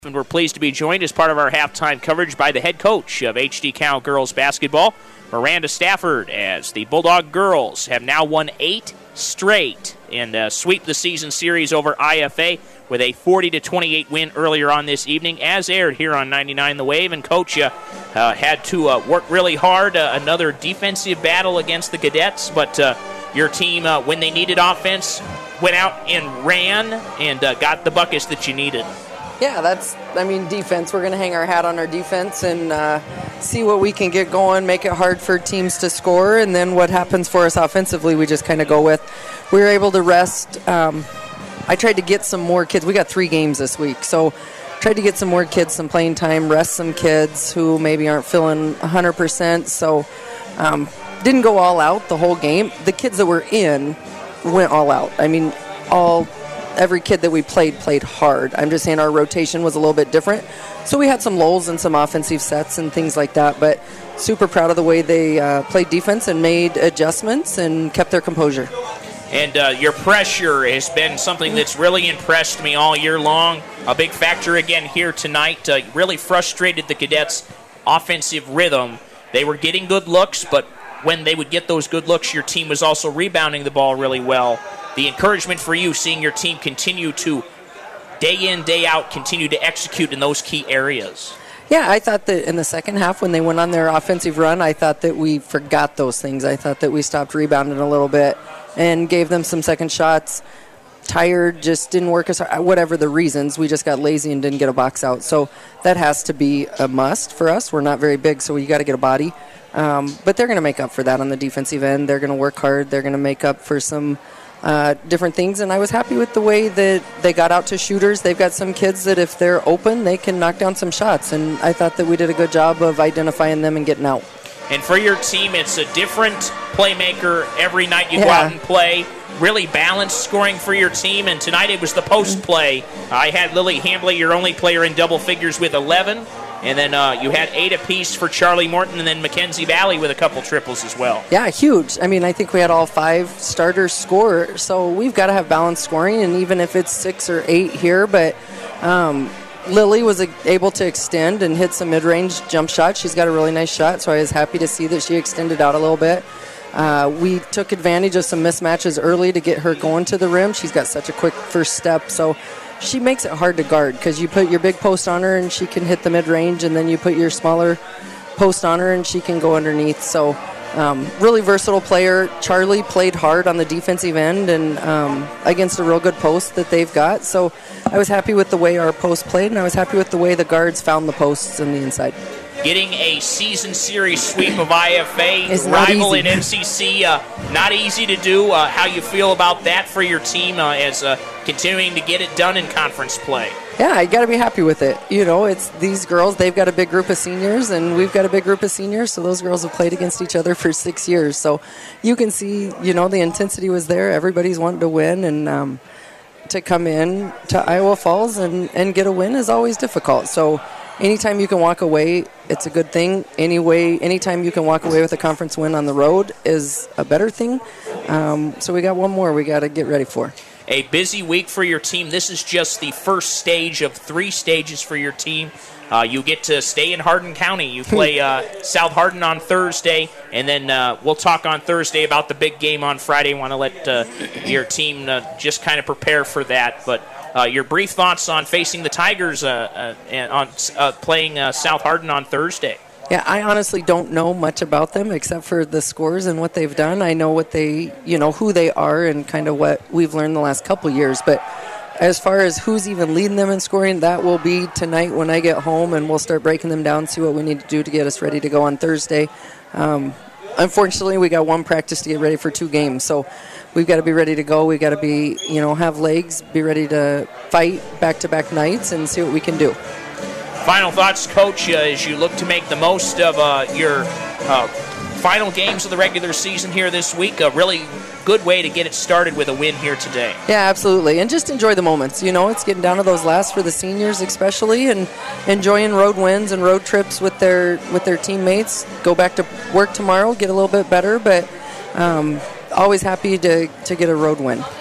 And we're pleased to be joined as part of our halftime coverage by the head coach of HD Cal girls basketball, Miranda Stafford, as the Bulldog girls have now won 8 straight and sweep the season series over IFA with a 40-28 win earlier on this evening, as aired here on 99 The Wave. And Coach had to work really hard, another defensive battle against the Cadets, but your team, when they needed offense, went out and ran and got the buckets that you needed. Yeah, defense. We're going to hang our hat on our defense and see what we can get going, make it hard for teams to score, and then what happens for us offensively, we just kind of go with. We were able to rest. I tried to get some more kids. We got 3 games this week, so tried to get some more kids some playing time, rest some kids who maybe aren't feeling 100%, so didn't go all out the whole game. The kids that were in went all out. Every kid that we played hard. I'm just saying our rotation was a little bit different. So we had some lulls and some offensive sets and things like that, but super proud of the way they played defense and made adjustments and kept their composure. And your pressure has been something that's really impressed me all year long. A big factor again here tonight. Really frustrated the Cadets' offensive rhythm. They were getting good looks, but when they would get those good looks, your team was also rebounding the ball really well. The encouragement for you, seeing your team continue to, day in, day out, continue to execute in those key areas. Yeah, I thought that in the second half when they went on their offensive run, I thought that we forgot those things. I thought that we stopped rebounding a little bit and gave them some second shots. Tired, just didn't work as hard. Whatever the reasons, we just got lazy and didn't get a box out. So that has to be a must for us. We're not very big, so you got to get a body. But they're going to make up for that on the defensive end. They're going to work hard. They're going to make up for some different things, and I was happy with the way that they got out to shooters. They've got some kids that if they're open, they can knock down some shots, and I thought that we did a good job of identifying them and getting out. And for your team, it's a different playmaker every night you go out and play. Really balanced scoring for your team, and tonight it was the post play. I had Lily Hambley, your only player in double figures, with 11. And then you had 8 apiece for Charlie Morton, and then Mackenzie Valley with a couple triples as well. Yeah, huge. I think we had all 5 starters score, so we've got to have balanced scoring, and even if it's 6 or 8 here, but Lily was able to extend and hit some mid-range jump shots. She's got a really nice shot, so I was happy to see that she extended out a little bit. We took advantage of some mismatches early to get her going to the rim. She's got such a quick first step, so she makes it hard to guard because you put your big post on her and she can hit the mid-range, and then you put your smaller post on her and she can go underneath. So really versatile player. Charlie played hard on the defensive end and against a real good post that they've got. So I was happy with the way our post played, and I was happy with the way the guards found the posts in the inside. Getting a season series sweep of IFA, rival in MCC, not easy to do. How you feel about that for your team as continuing to get it done in conference play? Yeah, you got to be happy with it. It's these girls, they've got a big group of seniors, and we've got a big group of seniors, so those girls have played against each other for 6 years. So you can see, the intensity was there. Everybody's wanting to win, and to come in to Iowa Falls and get a win is always difficult. So anytime you can walk away, it's a good thing. Anytime you can walk away with a conference win on the road is a better thing. So we got one more we got to get ready for. A busy week for your team. This is just the first stage of 3 stages for your team. You get to stay in Hardin County. You play South Hardin on Thursday, and then we'll talk on Thursday about the big game on Friday. Want to let your team just kind of prepare for that. But your brief thoughts on facing the Tigers and on playing South Hardin on Thursday. Yeah, I honestly don't know much about them except for the scores and what they've done. I know what they, who they are and kind of what we've learned the last couple years. But as far as who's even leading them in scoring, that will be tonight when I get home, and we'll start breaking them down, see what we need to do to get us ready to go on Thursday. Unfortunately, we got 1 practice to get ready for 2 games, so we've got to be ready to go. We've got to be, have legs, be ready to fight back-to-back nights and see what we can do. Final thoughts, Coach, as you look to make the most of your final games of the regular season here this week. A really good way to get it started with a win here today. Yeah, absolutely. And just enjoy the moments. It's getting down to those last for the seniors especially, and enjoying road wins and road trips with their teammates. Go back to work tomorrow, get a little bit better, but always happy to get a road win.